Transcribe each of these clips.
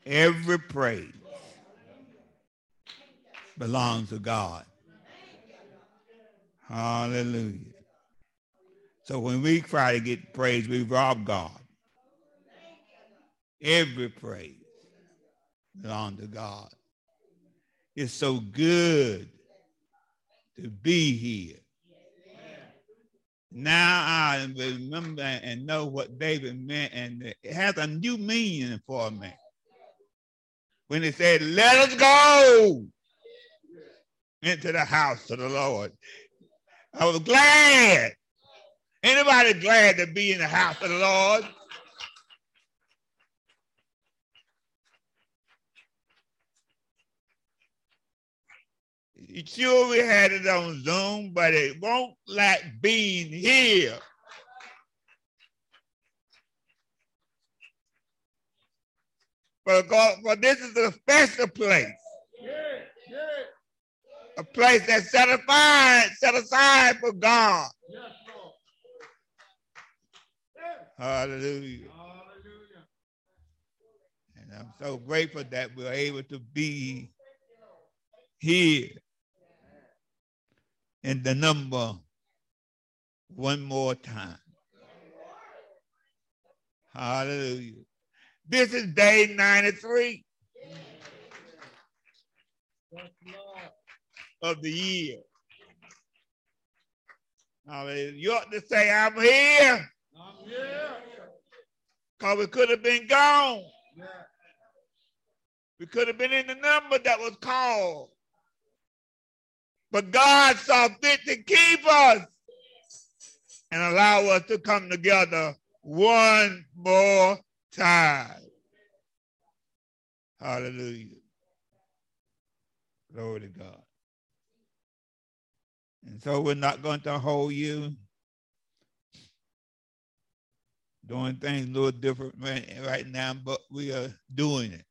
Every praise belongs to God. Hallelujah. So when we try to get praise, we rob God. Every praise belongs to God. It's so good to be here. Now I remember and know what David meant, and it has a new meaning for me. When he said, let us go into the house of the Lord. I was glad. Anybody glad to be in the house of the Lord? Sure, we had it on Zoom, but it won't like being here. But this is a special place. A place that's set aside for God. Hallelujah. And I'm so grateful that we're able to be here in the number one more time. Hallelujah. This is day 93 of the year. Hallelujah. You ought to say, I'm here. I'm here. Because we could have been gone. Yeah. We could have been in the number that was called. But God saw fit to keep us and allow us to come together one more time. Hallelujah. Glory to God. And so we're not going to hold you doing things a little different right now, but we are doing it.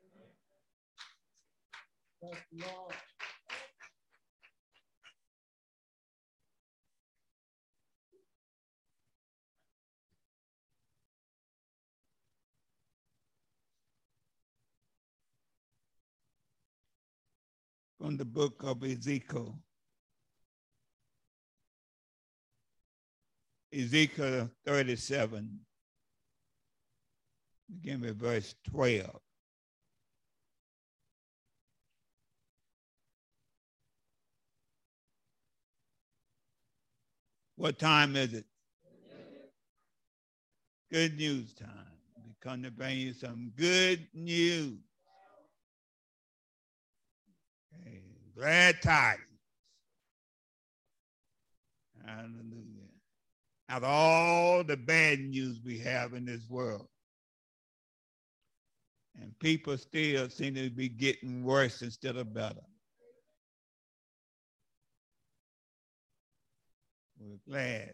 From the book of Ezekiel. Ezekiel 37, begin with verse 12. What time is it? Good news time. We come to bring you some good news. Okay. Glad tidings. Hallelujah. Out of all the bad news we have in this world, and people still seem to be getting worse instead of better. We're glad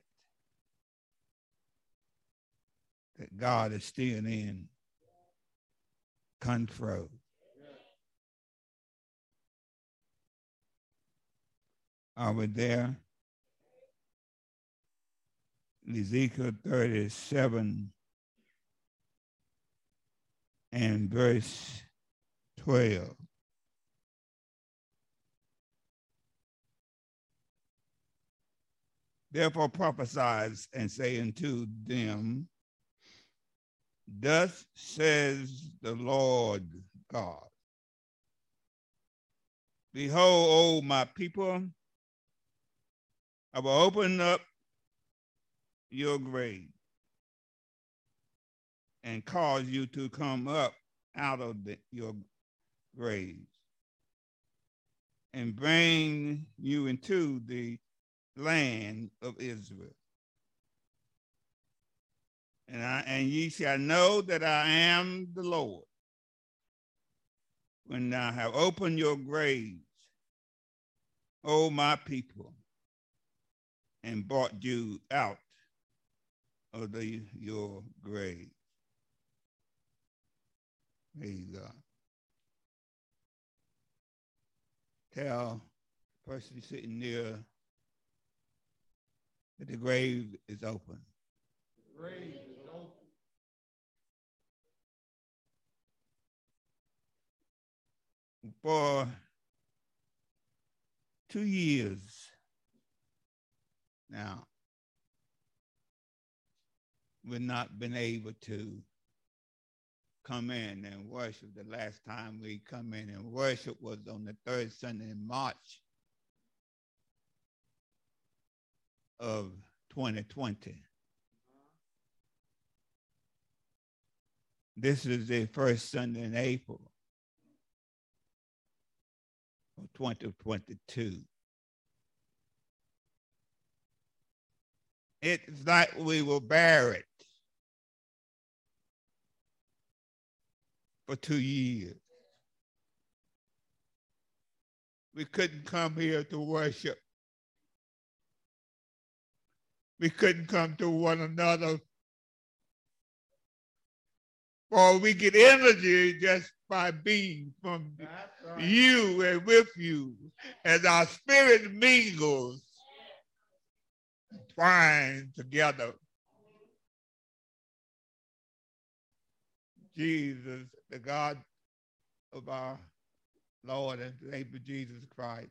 that God is still in control. Are we there? Ezekiel 37 and verse 12. Therefore prophesy and say unto them, thus says the Lord God, behold, O my people, I will open up your grave and cause you to come up out of your graves and bring you into the land of Israel. And ye shall know that I am the Lord when I have opened your graves, O my people, and brought you out of your grave. Praise God. Tell the person sitting near that the grave is open. The grave is open. For 2 years now, we've not been able to come in and worship. The last time we come in and worship was on the third Sunday in March of 2020. This is the first Sunday in April of 2022. It's like we were buried for 2 years. We couldn't come here to worship. We couldn't come to one another. For we get energy just by being from you and with you as our spirit mingles, twine together. Jesus, the God of our Lord and Savior Jesus Christ,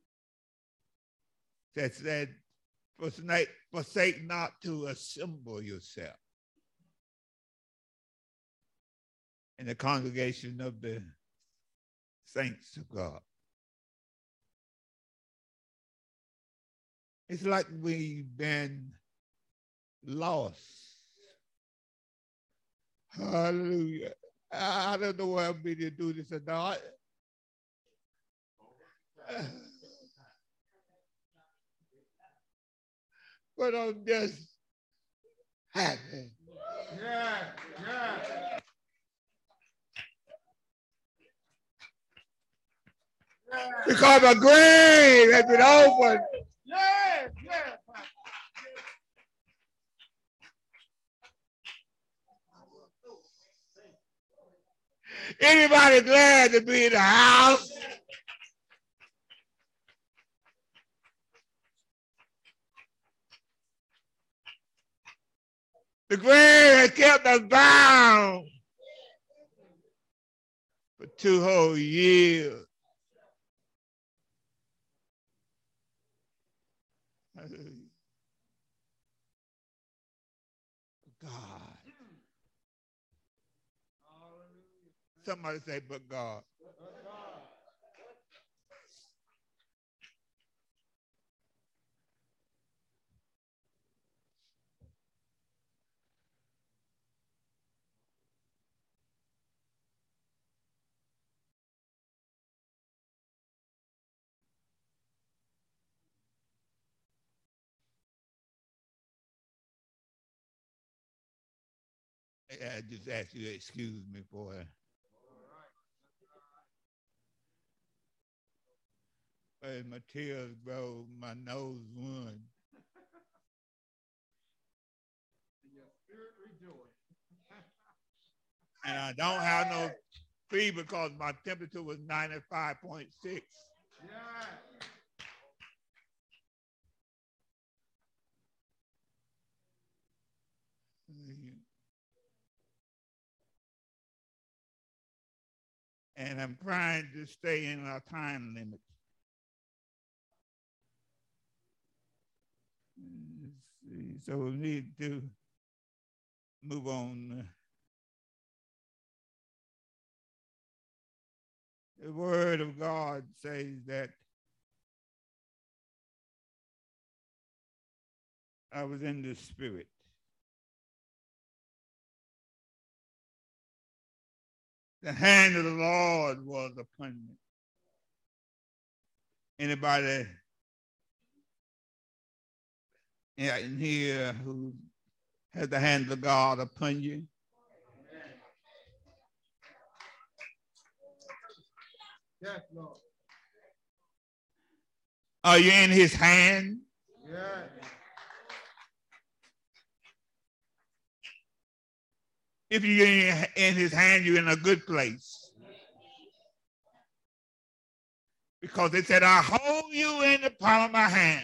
that said, forsake not to assemble yourself in the congregation of the saints of God. It's like we've been lost. Hallelujah. I don't know whether I'm to do this or not. But I'm just happy. Yeah. Because the grave has been opened. Yeah. Anybody glad to be in the house? The grave has kept us bound for 2 whole years. God. Somebody say, but God. I just ask you to excuse me for it. As my tears roll, my nose run. And I don't have no fever because my temperature was 95.6. Yeah. And I'm trying to stay in our time limit. So we need to move on. The word of God says that I was in the spirit. The hand of the Lord was upon me. Anybody in here who has the hand of God upon you? Yes, Lord. Are you in his hand? Yes. If you're in his hand, you're in a good place. Because it said, I hold you in the palm of my hand.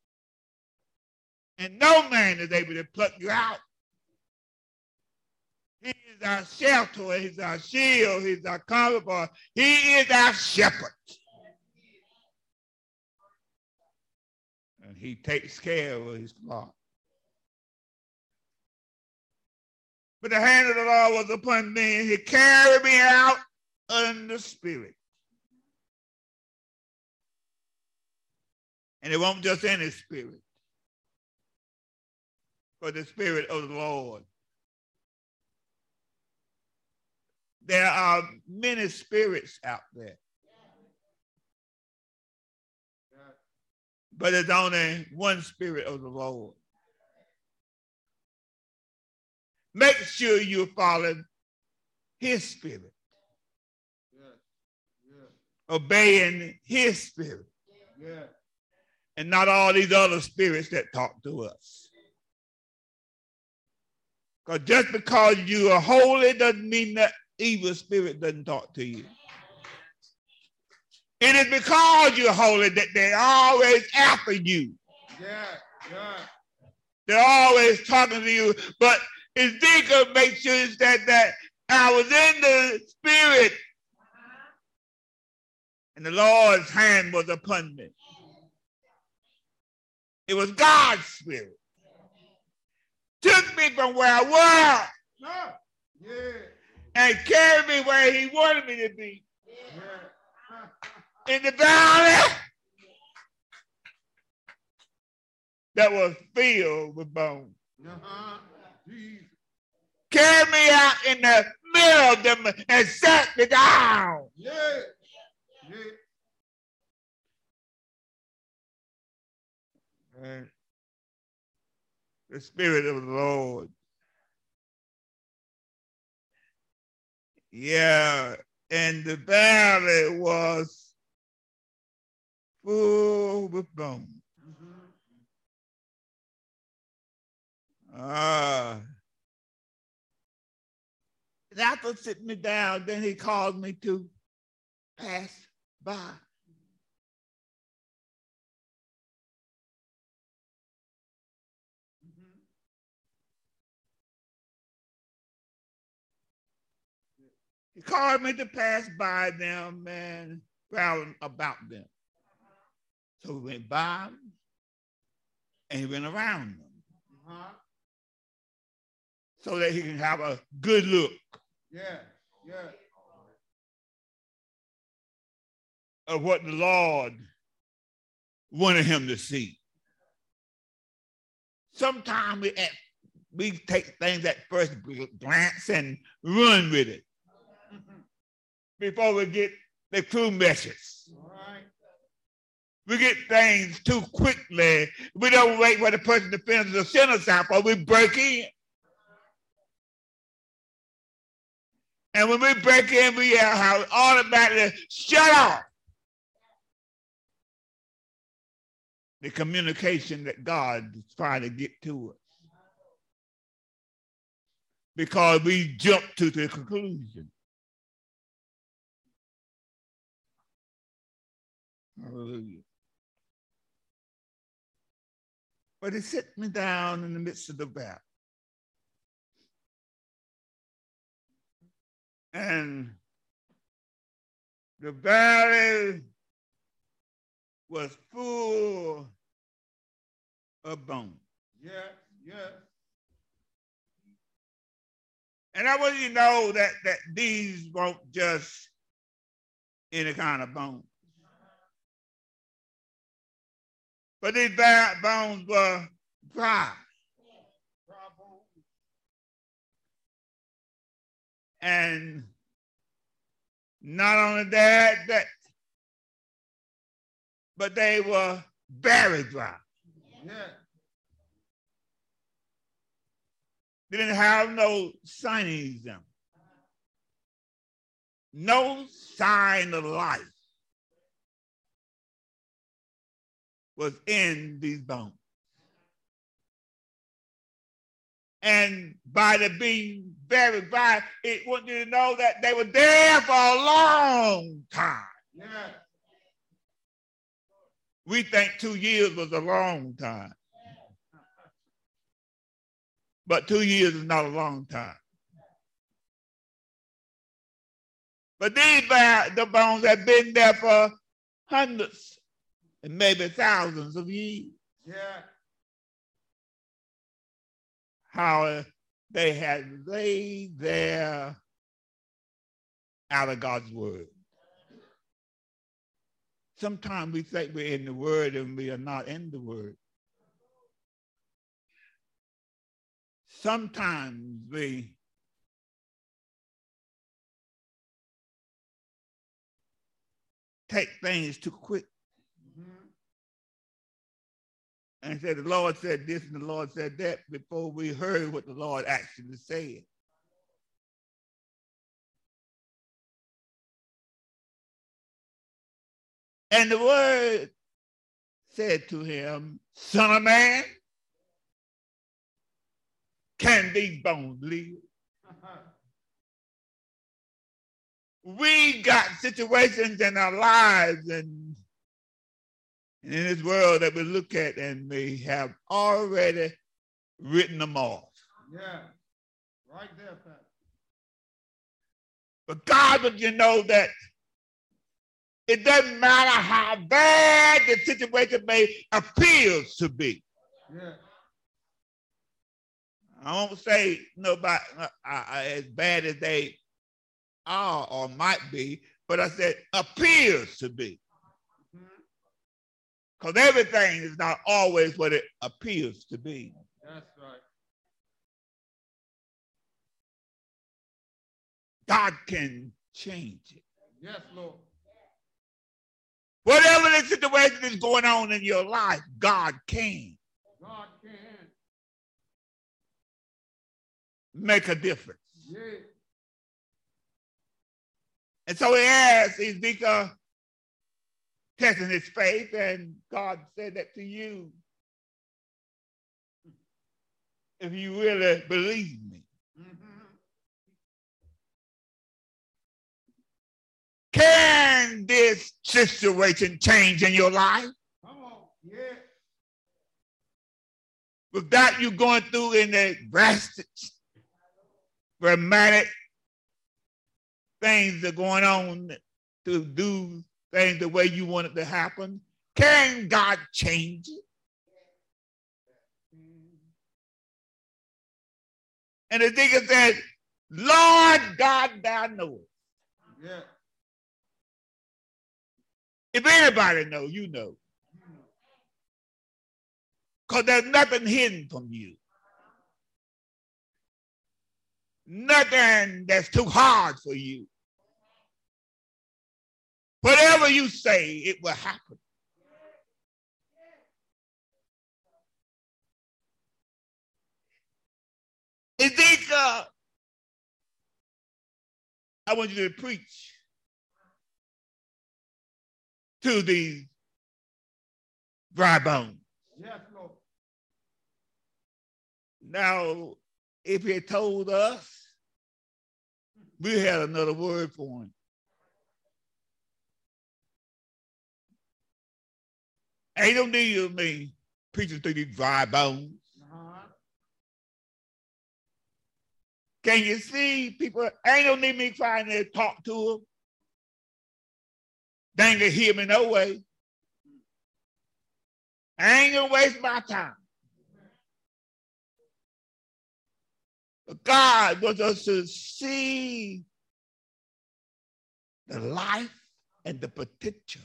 And no man is able to pluck you out. He is our shelter. He's our shield. He's our comfort. He is our shepherd. And he takes care of his flock. But the hand of the Lord was upon me, and he carried me out in the spirit. And it won't just any spirit, but the spirit of the Lord. There are many spirits out there. But there's only one spirit of the Lord. Make sure you're following his spirit. Obeying his spirit. And not all these other spirits that talk to us. Because just because you are holy doesn't mean that evil spirit doesn't talk to you. It is because you're holy that they're always after you. They're always talking to you. But Ezekiel makes sure that I was in the spirit and the Lord's hand was upon me. It was God's spirit. Took me from where I was and carried me where he wanted me to be. In the valley that was filled with bones. Carried me out in the middle of them and sat me down. And the spirit of the Lord. And the valley was full with bones. And after sitting me down, then he called me to pass by. He called me to pass by them and round about them. So we went by them and he went around them. So that he can have a good look. Of what the Lord wanted him to see. Sometimes we take things at first glance and run with it before we get the true message. We get things too quickly. We don't wait for the person to finish the sentence out, but we break in. And when we break in, we have automatically shut off the communication that God is trying to get to us. Because we jump to the conclusion. Hallelujah. But he set me down in the midst of the valley. And the valley was full of bones. And I want you to know that these weren't just any kind of bones. But these bones were dry. And not only that, but they were very dry. They didn't have no signs in them. No sign of life was in these bones. And by the being very dry, it wanted you to know that they were there for a long time. We think 2 years was a long time. But 2 years is not a long time. But the bones have been there for hundreds and maybe thousands of years. Yeah. How they had laid there out of God's word. Sometimes we think we're in the word and we are not in the word. Sometimes we take things too quick. And said the Lord said this and the Lord said that before we heard what the Lord actually said. And the word said to him, Son of man, can these bones live? We got situations in our lives and in this world that we look at and we have already written them off. Yeah, right there, Pastor. But God wants you to know that it doesn't matter how bad the situation may appear to be. Yeah. I won't say nobody as bad as they are or might be, but I said appears to be. Because everything is not always what it appears to be. That's right. God can change it. Yes, Lord. Whatever the situation is going on in your life, God can. God can. Make a difference. Yeah. And so he asked Ezekiel, testing his faith, and God said that to you. If you really believe me. Can this situation change in your life? Come on, yeah. Without you going through in the drastic, dramatic things that are going on to do things the way you want it to happen, can God change it? And Ezekiel said, Lord God, thou knowest. Yeah. If anybody knows, you know. Because there's nothing hidden from you. Nothing that's too hard for you. Whatever you say, it will happen. Ezekiel, I want you to preach to these dry bones. Yes, Lord. Now, if he had told us, we had another word for him. Ain't no need of me preaching to these dry bones. Can you see people? Ain't no need me trying to talk to them. They ain't gonna hear me no way. I ain't gonna waste my time. But God wants us to see the life and the potential.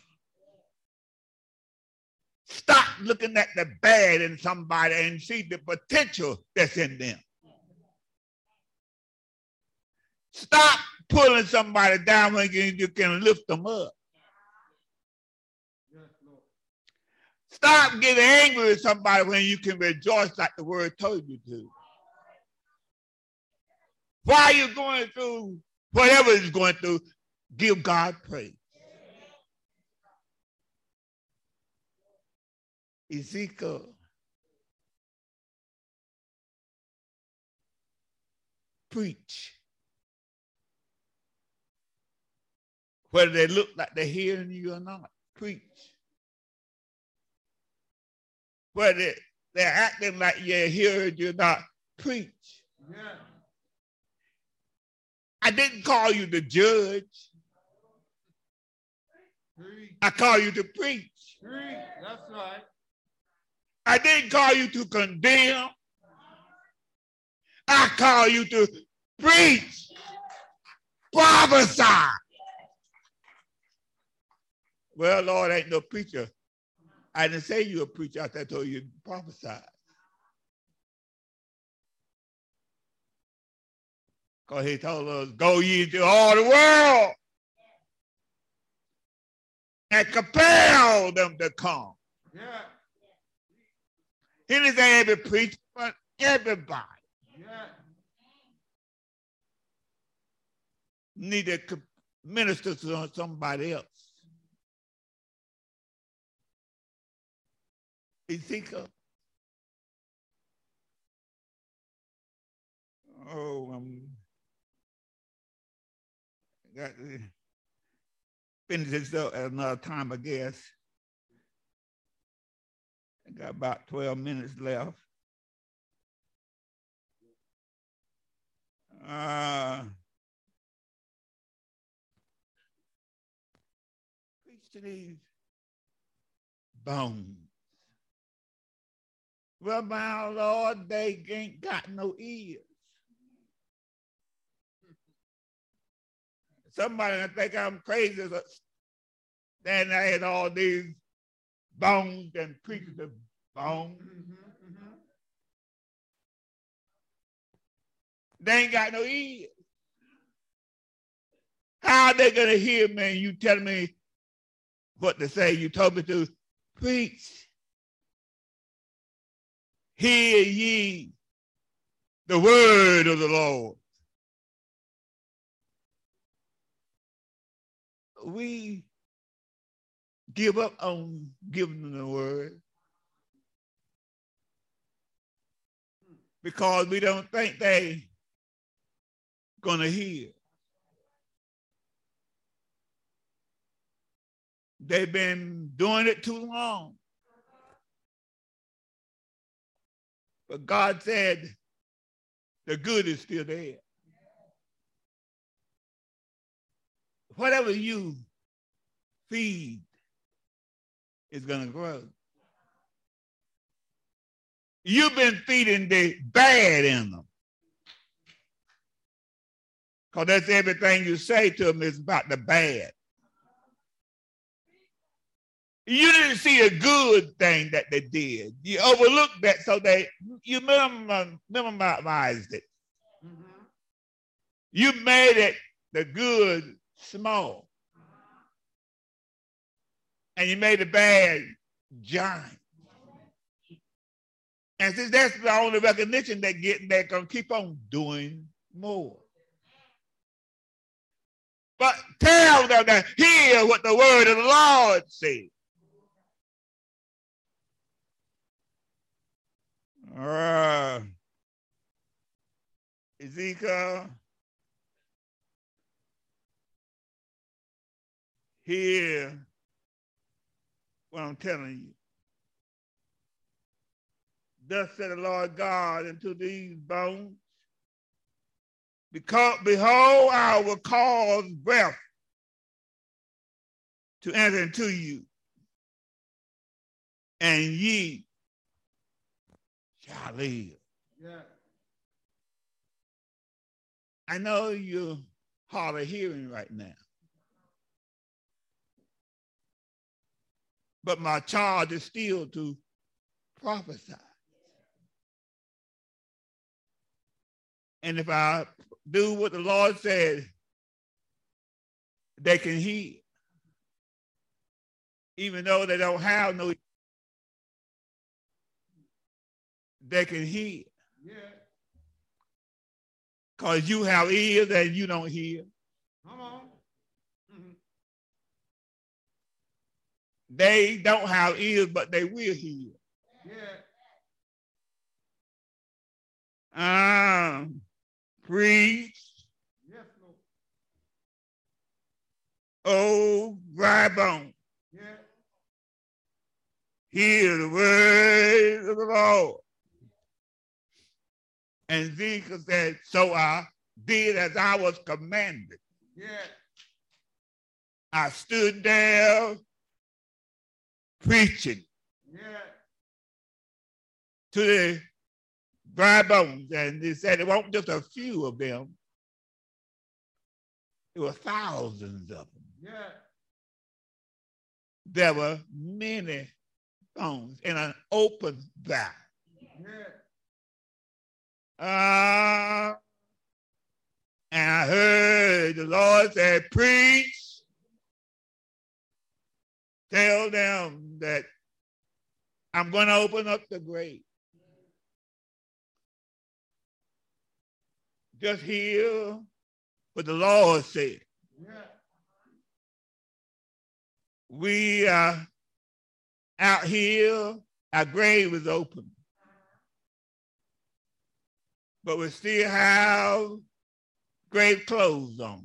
Stop looking at the bad in somebody and see the potential that's in them. Stop pulling somebody down when you can lift them up. Stop getting angry at somebody when you can rejoice like the word told you to. While you're going through whatever is going through, give God praise. Ezekiel preach. Whether they look like they're hearing you or not, preach. Whether they're acting like you're hearing you or not, preach. Yeah. I didn't call you the judge. I call you to preach. That's right. I didn't call you to condemn. I call you to preach, prophesy. Well, Lord, ain't no preacher. I didn't say you a preacher. I told you to prophesy. Because he told us, go ye into all the world and compel them to come. Yeah. He didn't say every preacher, but everybody. Yeah. Need to minister to somebody else. Ezekiel. Oh, got to finish this up at another time, I guess. I got about 12 minutes left. Preach to these bones. Well, my Lord, they ain't got no ears. Somebody think I'm crazy. Then I had all these bones and preaching the bones. They ain't got no ears. How are they going to hear me and you telling me what to say? You told me to preach. Hear ye the word of the Lord. We give up on giving them the word because we don't think they gonna hear. They've been doing it too long. But God said the good is still there. Whatever you feed is going to grow. You've been feeding the bad in them. Because that's everything you say to them is about the bad. You didn't see a good thing that they did. You overlooked that, so you minimized it. Mm-hmm. You made it the good small. And you made the bad giant. And since that's the only recognition they're getting, they're going to keep on doing more. But tell them to hear what the word of the Lord says. Ezekiel, hear what I'm telling you. Thus said the Lord God unto these bones, because behold, I will cause breath to enter into you, and ye shall live. Yeah. I know you're hard of hearing right now. But my charge is still to prophesy. And if I do what the Lord said, they can hear. Even though they don't have no, they can hear. Yeah. Because you have ears and you don't hear. Come on. Mm-hmm. They don't have ears, but they will hear. Yeah. Preach. Yes, Lord. Oh, dry bone. Yeah. Hear the word of the Lord. And Ezekiel said, so I did as I was commanded. Yeah. I stood there preaching to the dry bones, and they said it wasn't just a few of them. There were thousands of them. There were many bones in an open valley. And I heard the Lord say, preach, tell them that I'm going to open up the grave. Just hear what the Lord said. We are out here, our grave is open. But we still have grave clothes on.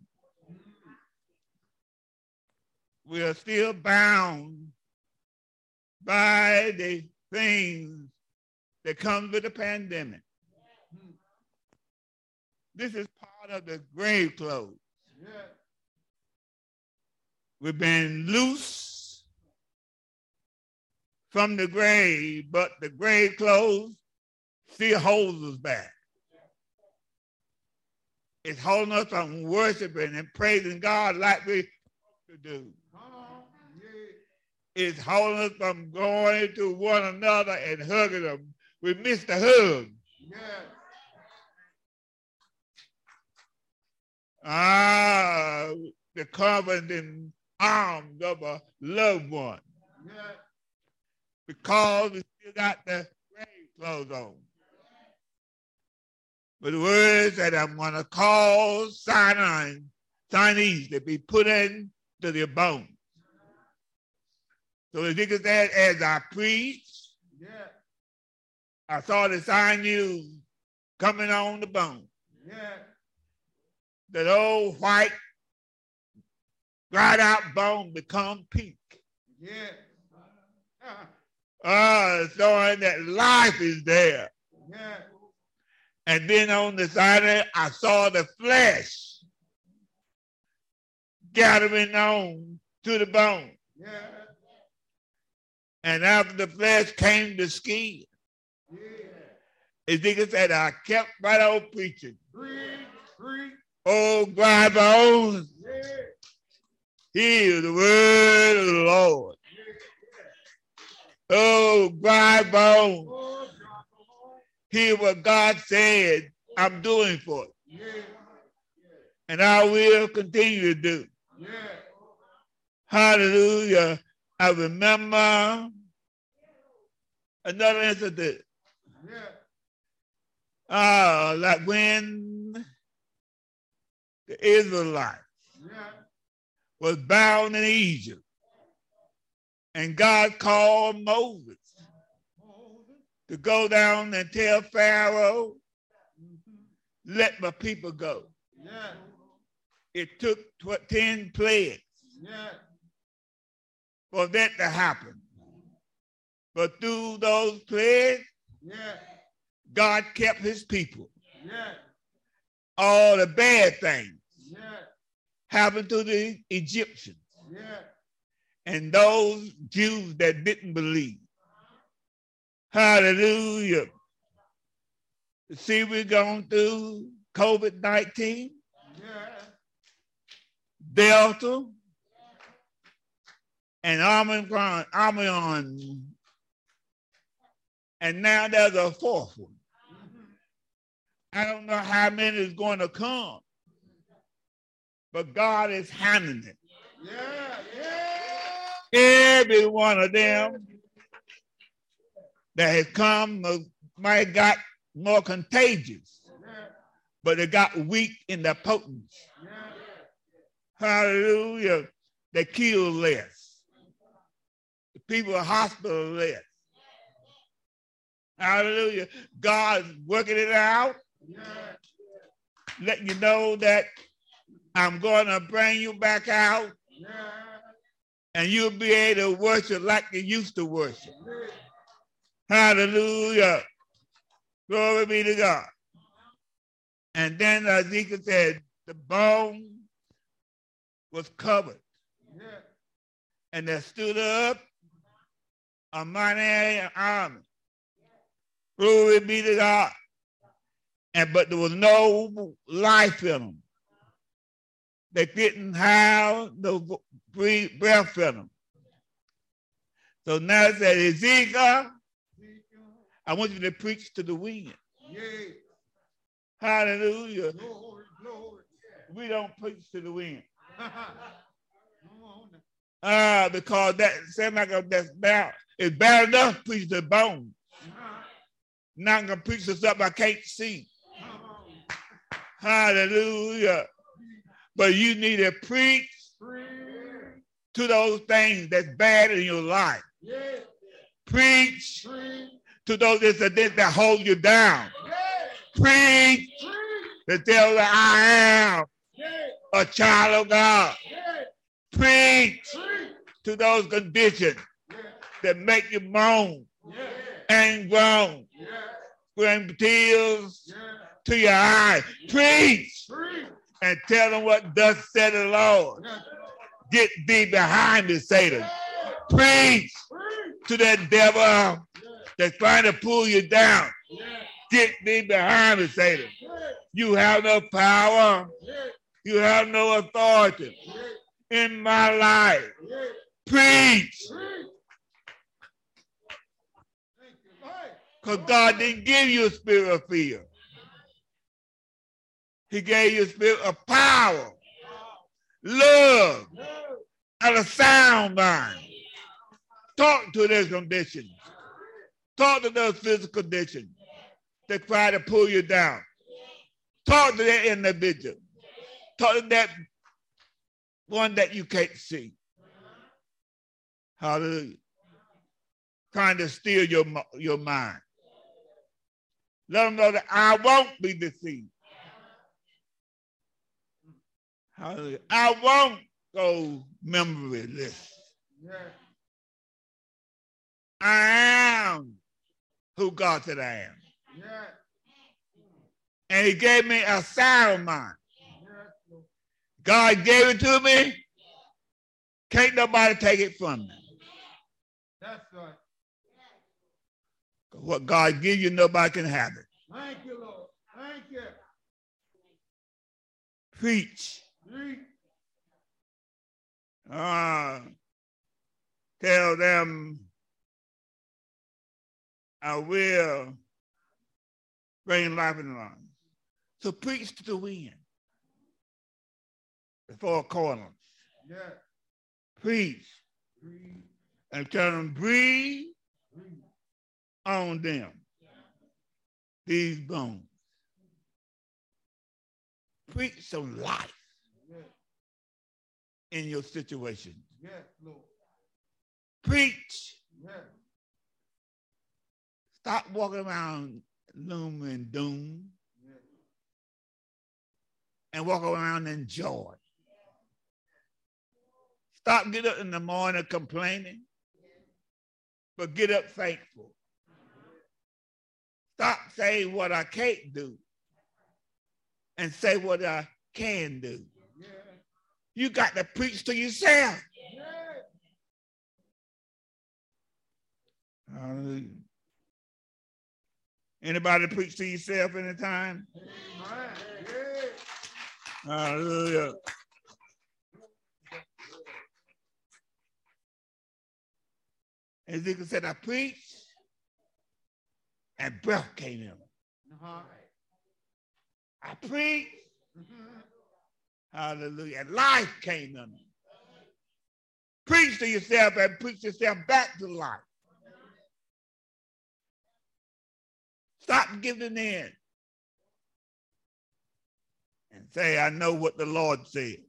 We are still bound by the things that come with the pandemic. This is part of the grave clothes. We've been loose from the grave, but the grave clothes still holds us back. It's holding us from worshiping and praising God like we to do. It's holding us from going to one another and hugging them. We miss the hug. The comforting arms of a loved one. Because we still got the grave clothes on. But the word said, I'm going to cause Chinese to be put into their bones. So Ezekiel said, as I preached, I saw the sinews coming on the bone. That old white, dried out bone become pink. Showing that life is there. And then on the side of it, I saw the flesh gathering on to the bone. And after the flesh came the skin. Ezekiel said, I kept right on preaching. Oh, dry bones, hear the word of the Lord. Oh, dry bones, hear what God said I'm doing for you. And I will continue to do. Hallelujah. I remember another incident. Like when the Israelites was bound in Egypt, and God called Moses to go down and tell Pharaoh, let my people go. It took 10 plagues for that to happen. But through those plagues, God kept his people. All the bad things happened to the Egyptians and those Jews that didn't believe. Hallelujah. See, we're going through COVID-19, Delta, and Omicron, and now there's a fourth one. I don't know how many is going to come, but God is handling it. Every one of them that has come might have got more contagious, but they got weak in their potency. Hallelujah. They kill less. The people in hospital less. Hallelujah. God's working it out. Letting you know that I'm going to bring you back out. And you'll be able to worship like you used to worship. Hallelujah. Glory be to God. And then Ezekiel said the bone was covered Yeah. And there stood up a mighty army. Glory be to God. But there was no life in them. They didn't have no breath in them. So now it says, Ezekiel, I want you to preach to the wind. Yeah. Hallelujah. Glory, glory. We don't preach to the wind. Come on. Because that sounds like that's bad. It's bad enough to preach to the bone. Not gonna preach to something I can't see. Hallelujah. But you need to preach to those things that's bad in your life. Yeah. Preach to those incidents that hold you down. Preach to tell that I am a child of God. Preach to those conditions that make you moan and groan. Bring tears to your eyes. Preach and tell them what thus said the Lord. Get thee behind me, Satan. Preach to that devil that's trying to pull you down. Get thee behind me, Satan. You have no power. You have no authority in my life. Preach. Because God didn't give you a spirit of fear. He gave you a spirit of power, love, and a sound mind. Talk to those conditions. Talk to those physical conditions that try to pull you down. Talk to that individual. Talk to that one that you can't see. Hallelujah. Trying to steal your mind. Let them know that I won't be deceived. Hallelujah. I won't go memoryless. Yeah. I am who God said I am. Yeah. And he gave me a sound mind. Yeah. God gave it to me. Can't nobody take it from me. That's right. What God gives you, nobody can have it. Thank you, Lord. Thank you. Preach. Preach. Tell them I will bring life in the life. So preach to the wind. The four corners. Yeah. Preach. Preach. And tell them breathe Preach. on them. These bones. Preach some life in your situation. Yes, Lord. Preach. Yes. Stop walking around gloom and doom. Yes. And walk around in joy. Stop get up in the morning complaining, but get up thankful. Stop saying what I can't do and say what I can do. Yeah. You got to preach to yourself. Yeah. Hallelujah. Anybody preach to yourself anytime? Amen. Yeah. Hallelujah. Ezekiel said, I preached, and breath came in. Uh-huh. I preached, hallelujah, and life came in. Preach to yourself and preach yourself back to life. Stop giving in and say, I know what the Lord said.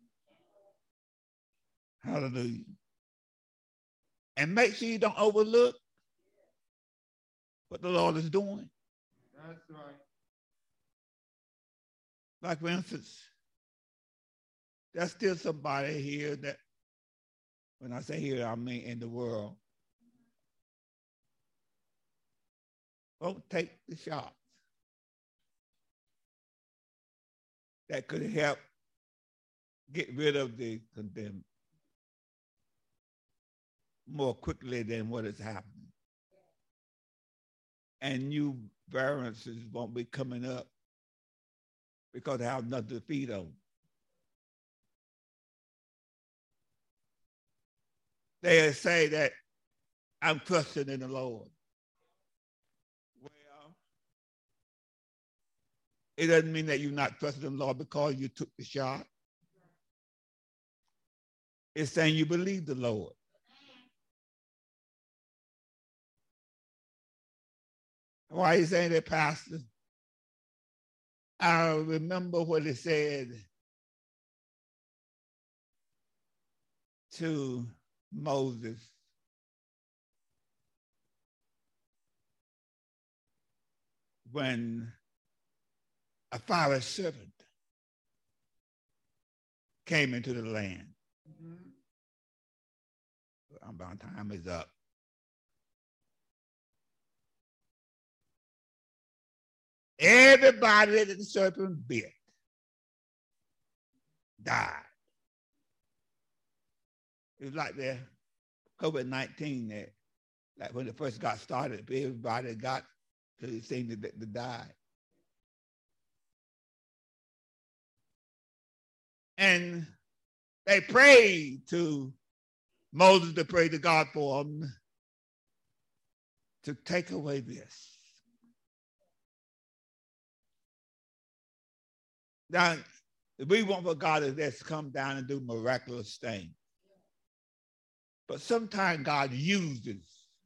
Hallelujah. And make sure you don't overlook what the Lord is doing. That's right. Like, for instance, there's still somebody here that, when I say here, I mean in the world, won't take the shots that could help get rid of the condemned. more quickly than what is happening. And new variances won't be coming up because they have nothing to feed on. They say that I'm trusting in the Lord. Well, it doesn't mean that you're not trusting in the Lord because you took the shot. It's saying you believe the Lord. Why are you saying that, Pastor? I remember what it said to Moses. When a Pharaoh's servant came into the land. About time is up. Everybody that the serpent bit died. It was like the COVID-19 that, like when it first got started, everybody got to the thing that died. And they prayed to Moses to pray to God for them to take away this. Now, we want for God to come down and do miraculous things. But sometimes God uses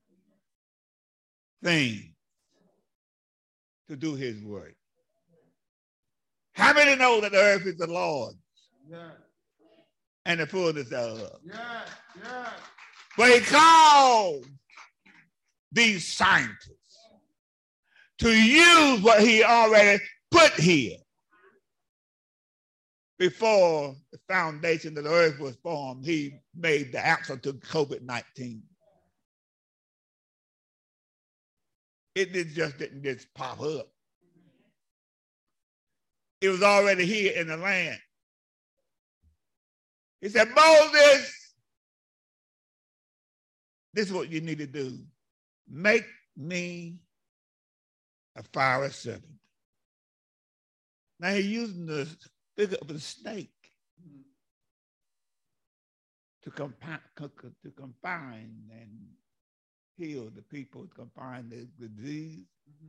things to do his work. How many know that the earth is the Lord's? Yeah. And the fullness thereof? Yeah. Yeah. But he called these scientists to use what he already put here. Before the foundation of the earth was formed, he made the answer to COVID-19. It didn't just pop up. It was already here in the land. He said, Moses, this is what you need to do. Make me a fiery serpent. Now he's using the figure of a snake to confine and heal the people, to confine the disease,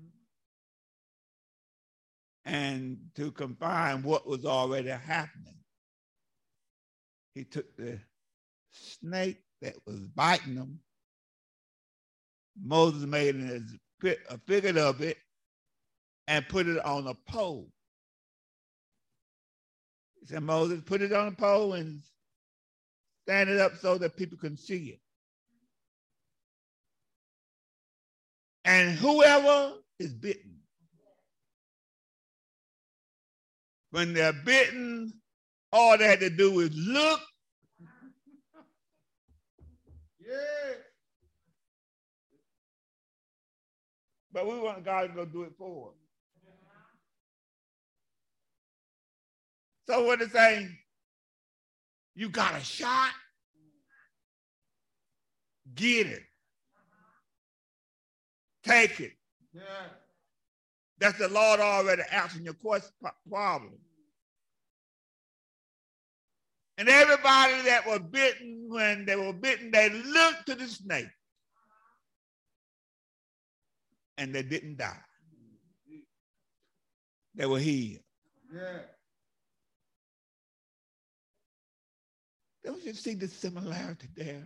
and to confine what was already happening. He took the snake that was biting them. Moses made a figure of it and put it on a pole. He said, Moses, put it on a pole and stand it up so that people can see it. And whoever is bitten, when they're bitten, all they had to do is look. Yeah. But we want God to go do it for us. So what it's saying, you got a shot, get it. Take it. Yeah. That's the Lord already answering your problem. And everybody that was bitten, when they were bitten, they looked to the snake. And they didn't die. They were healed. Yeah. Don't you see the similarity there?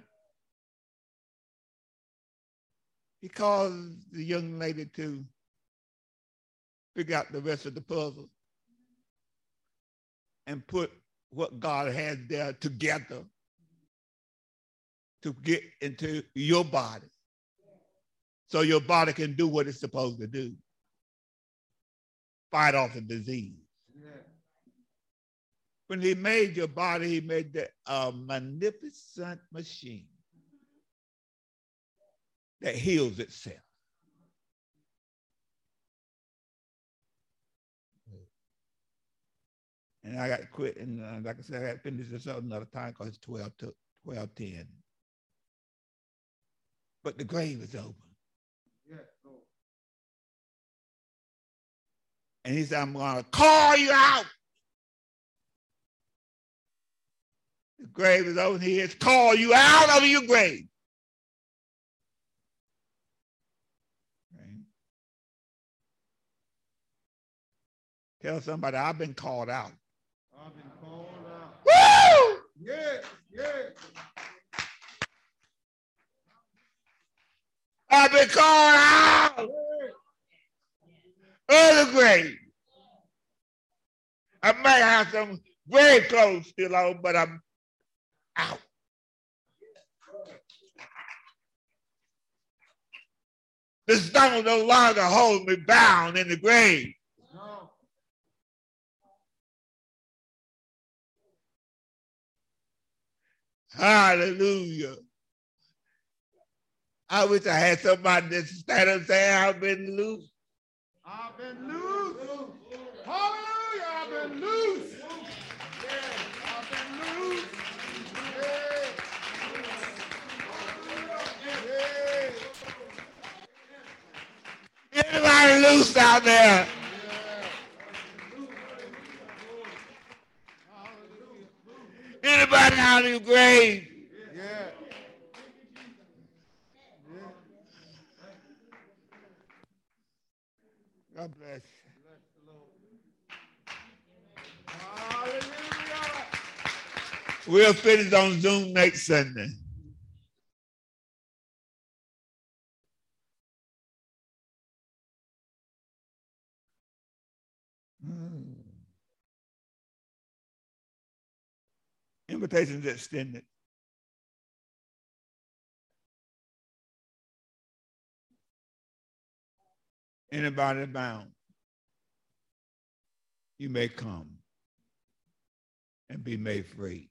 He caused the young lady to figure out the rest of the puzzle and put what God has there together to get into your body so your body can do what it's supposed to do. Fight off the disease. Yeah. When he made your body, he made a magnificent machine that heals itself. And I got to quit, and like I said, I got to finish this up another time because it's 12:10. but the grave is open. Yes, Lord. And he said, I'm going to call you out. The grave is open. He has called you out of your grave. Right? Tell somebody, I've been called out. I've been called out. Woo! Yes, yes. I've been called out of the grave. I might have some grave clothes still on, but I'm out. The stone no longer holds me bound in the grave. No. Hallelujah. I wish I had somebody that stand up and say, I've been loose. I've been loose. Hallelujah. I've been loose. Yes, I've been loose. Yes. Yes. Anybody loose out there? Anybody out of your grave? Yeah. God bless. Hallelujah. We'll finish on Zoom next Sunday. Invitations extended. Anybody bound, you may come and be made free.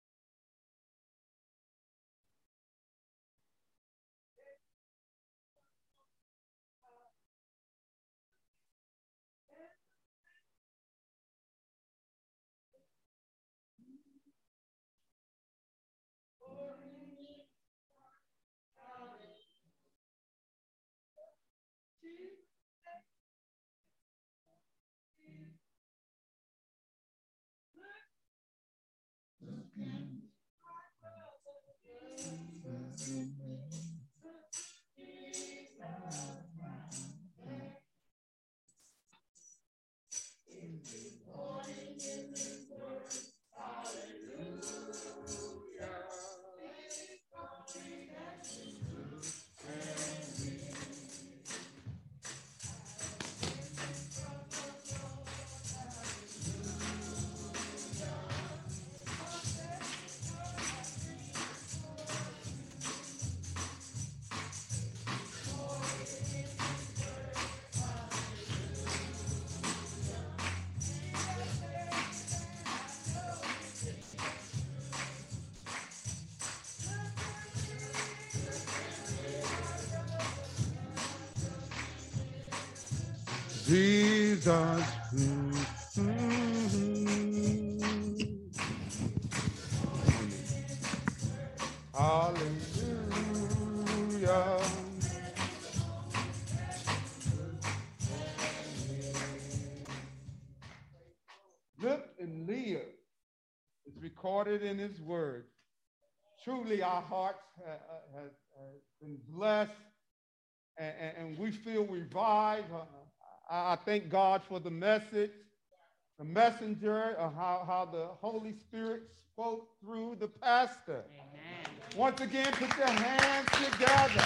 Jesus. Hallelujah. Look and live. It's recorded in his word. Truly our hearts have been blessed and we feel revived. I thank God for the message, the messenger, how the Holy Spirit spoke through the pastor. Amen. Once again, put your hands together.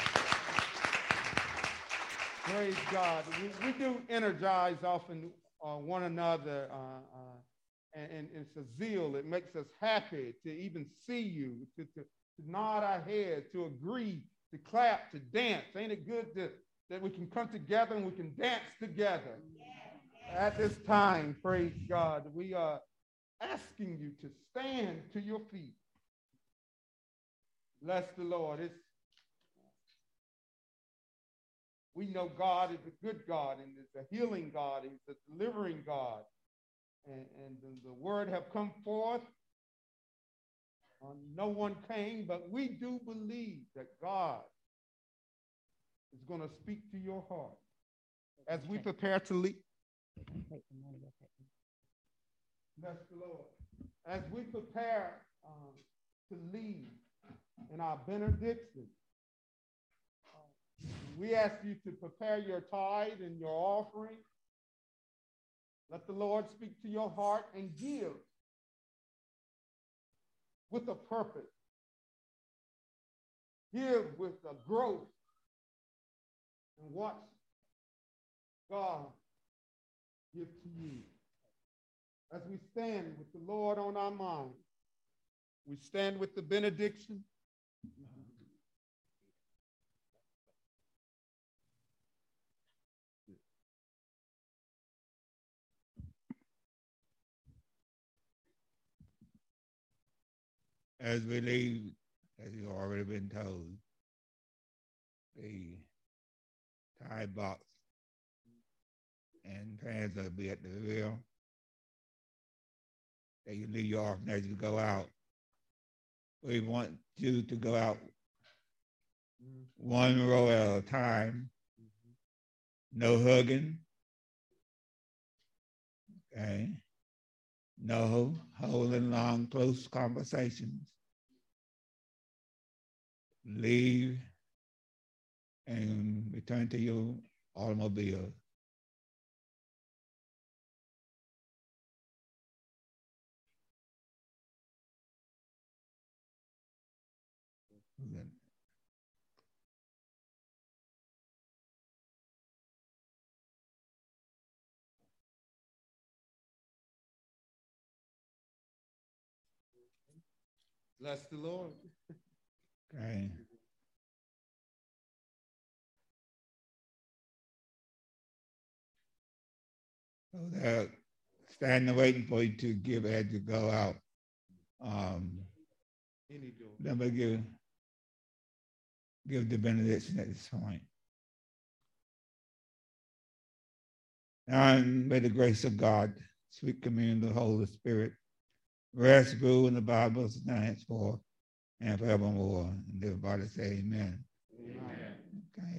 Praise God. We do energize often one another, and it's a zeal. It makes us happy to even see you, to nod our head, to agree, to clap, to dance. Ain't it good that we can come together and we can dance together? At this time, praise God, we are asking you to stand to your feet. Bless the Lord. We know God is a good God and is a healing God. He's a delivering God. And the word have come forth. No one came, but we do believe that God is going to speak to your heart. As we prepare to leave, bless the Lord. As we prepare to leave in our benediction, we ask you to prepare your tithe and your offering. Let the Lord speak to your heart and give with a purpose. Give with a growth. And watch God give to you. As we stand with the Lord on our mind, we stand with the benediction. As we leave, as you've already been told, the tithe box and prayers will be at the rear. That you leave your offering as you go out. We want you to go out one row at a time. No hugging. Okay. No holding long, close conversations. Leave and return to your automobile. Bless the Lord. Okay. So they're standing waiting for you to give as you go out. Then we give the benediction at this point. And may the grace of God, sweet communion of the Holy Spirit, rest, rule in the Bible, now henceforth and forevermore. And everybody say amen.